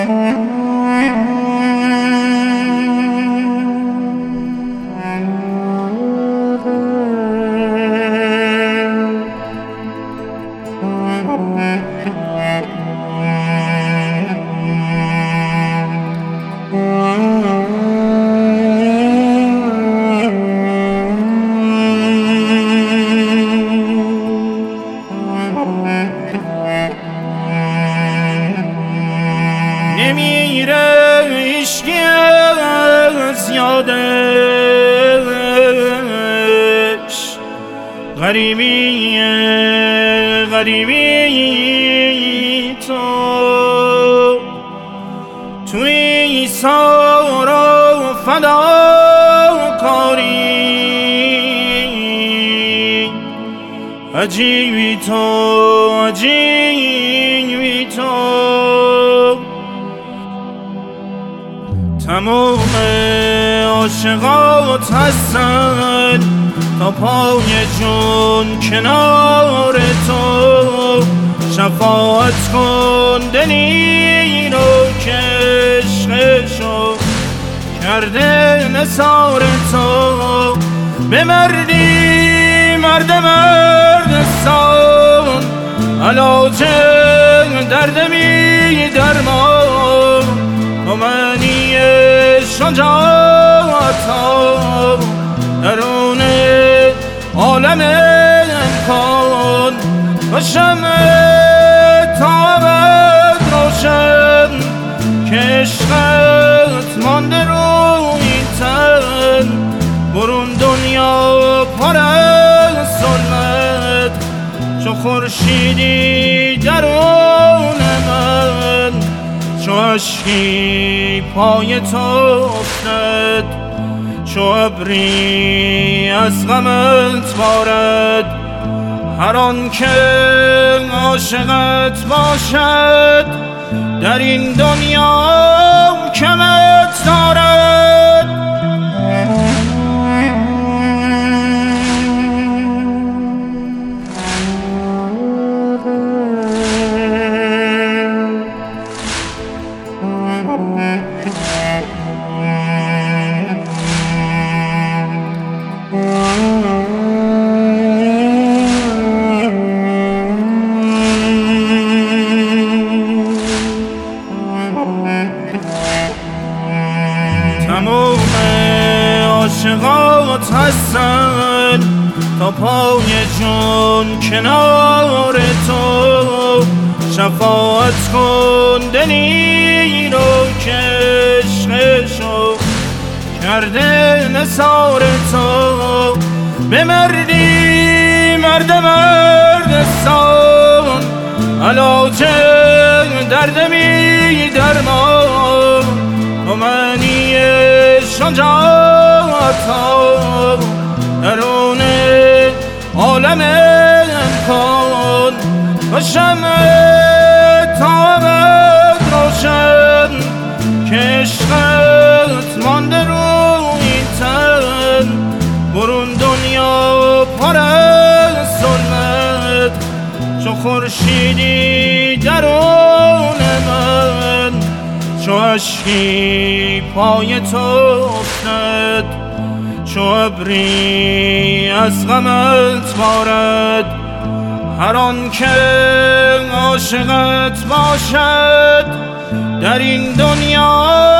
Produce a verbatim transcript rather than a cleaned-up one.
نمیره عشقی از یادش، غریبی غریبی تو توی سارا فداکاری، عجیبی تو عجیبی تو، تمام عاشقات هستن تا پای جون کنار تو، شفاعت کن دلی رو که عشقشو کرده نثار تو، به مردی مرد مردستان، علاج درد بی درمان، تو معنی شجاعت ها درون عالم امکان، و شمع تابت روشن که عشقت مانده رو این تن، برون دنیا پر از ظلمت چو خورشیدی درون من، چو اشکی پای تو افتد، چو ابری از غمت بارد، هر آن که عاشقت باشد در این دنیا کمت دارد. تمام عاشقات هستن تا پای جون کنار تو، شفاعت کن دلی رو که عشقشو کرده نثار تو، به مردی مرد مردستان، علاج درد بی درمان، و معنی شجاعت ها درون عالم امکان، و شمع تابت روشن که عشقت مانده رو این تن، برون دنیا پر از ظلمت چو خورشیدی درون من، چو اشکی پای تو افتد، چو ابری از غمت بارد، هر آن که عاشقت باشد در این دنیا